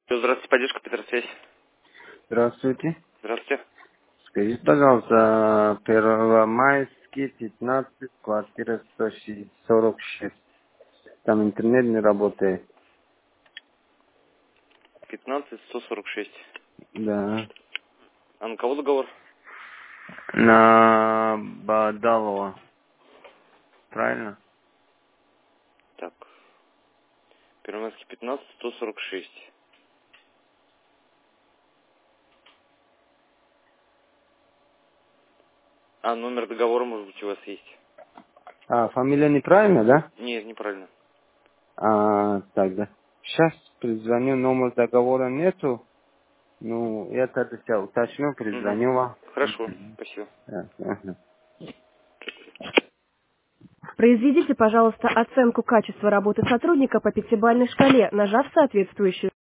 Здравствуйте, поддержка Петросвязь. Здравствуйте. Здравствуйте. Скажите, пожалуйста, Первомайский, 15, квартира 146. Там интернет не работает. 15146. Да. А на кого договор? На Бадалова. Правильно? Так. Первомайский 15146. А номер договора, может быть, у вас есть? А, фамилия неправильно, да? Нет, неправильно. Тогда. Сейчас перезвоню, номер договора нету. Ну, я тогда сейчас уточню, Угу. перезвоню вам. Хорошо, спасибо. Ага. Произведите, пожалуйста, оценку качества работы сотрудника по пятибалльной шкале, нажав соответствующую